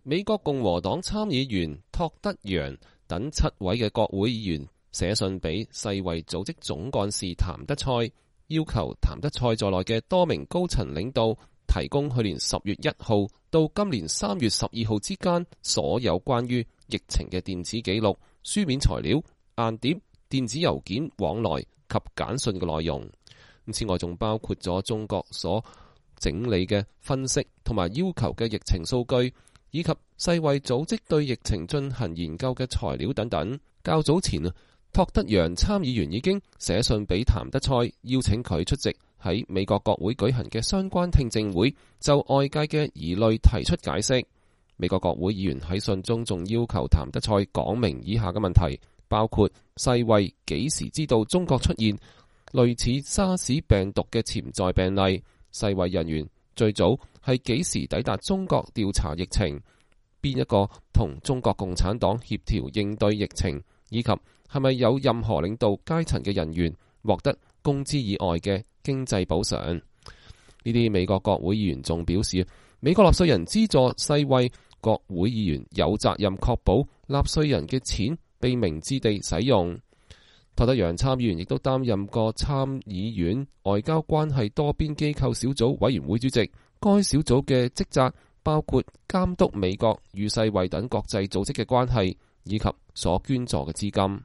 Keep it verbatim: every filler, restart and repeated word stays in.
美國共和黨參議員托德楊等七位嘅國會議員寫信俾世衛組織總幹事譚德塞，要求譚德塞在內嘅多名高層領導提供去年十月一號到今年三月十二號之間所有關於疫情嘅電子記錄、書面材料、硬碟、電子郵件往來及簡訊嘅內容。此外，仲包括咗中國所整理嘅分析同埋要求嘅疫情數據，以及世衛組織對疫情進行研究嘅材料等等。較早前啊，托德楊參議員已經寫信俾譚德塞，邀請佢出席喺美國國會舉行嘅相關聽證會，就外界嘅疑慮提出解釋。美國國會議員喺信中仲要求譚德塞講明以下嘅問題，包括世衛幾時知道中國出現類似沙士病毒嘅潛在病例？世衛人員最早係幾時抵達中國調查疫情？邊一個同中國共產黨協調應對疫情？以及係咪有任何領導階層嘅人員獲得工資以外嘅經濟補償？呢啲美國國會議員仲表示，美國納稅人資助世衛國會議員有責任確保納稅人嘅錢被明智地使用。托德楊參議員亦都擔任過參議院外交關係多邊機構小組委員會主席，該小組嘅職責包括監督美國與世衛等國際組織嘅關係，以及所捐助嘅資金。